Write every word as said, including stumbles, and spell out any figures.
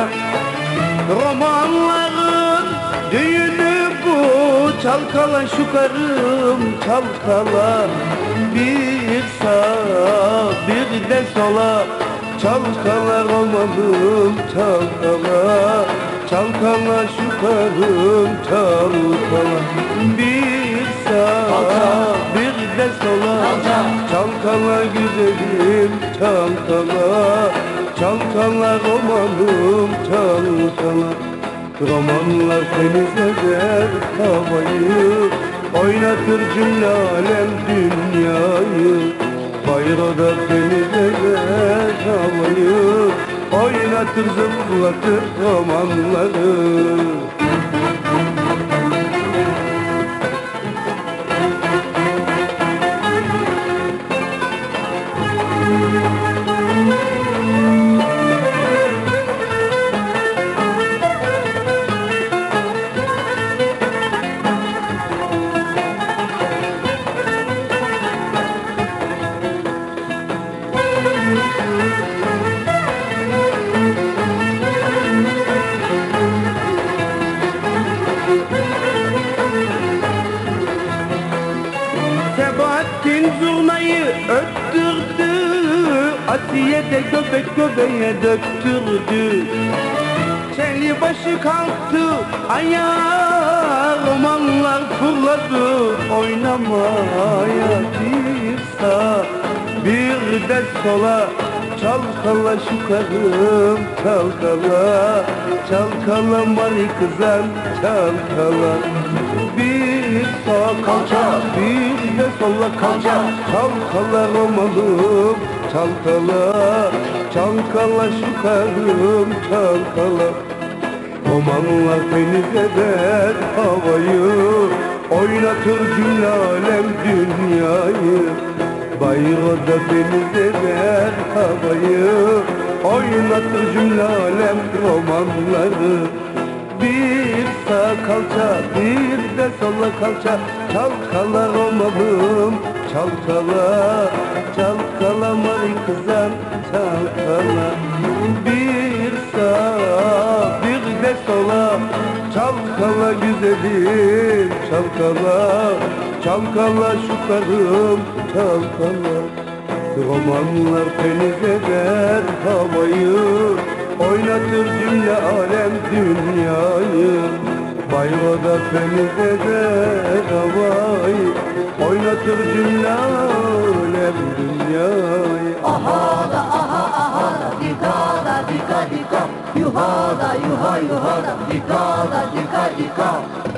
oynamaya. Romanların düğünü bu, çalkala şu karım çalkala. Bir sağa bir de sola, çalkala romanım çalkala. Çalkala şu karım çalkala. Bir sağa bir de sola, çalkala güzelim çalkala. Çalkala romanım çalkala. Romanlar temizler havayı, oynatır cümle alem dünyayı. Bayroda temizler havayı, oynatır zıplatır romanları. Sebahattin zurnayı öttürdü, Asiye de göbek göbeğe döktürdü. Çeli başı kalktı ayağa, romanlar fırladı oynamaya. Bir sağa bir de sola, çalkala şu karım çalkala. Çalkala mari kızan çalkala. Bir sağa kalça bir de sola kalça, çalkala romanım çalkala. Çalkala şu karım çalkala. Romanlar deniz eder havayı, oynatır cümle alem dünyayı. Bayroda deniz eder havayı, oynatır cümle alem romanları. Bir sağ kalça bir de sola kalça, çalkala romanım çalkala. Çalkala mari kızan çalkala. Bir sağa bir de sola, çalkala güzelim çalkala. Çalkala şu karım çalkala. Romanlar teniz eder havayı, oynatır cümle alem dünyayı. Bayroda teniz eder havayı, oynatır cümle alem dünyayı. Aha da aha aha da dika da dika dika, yuha da yuha yuha da dika da dika dika.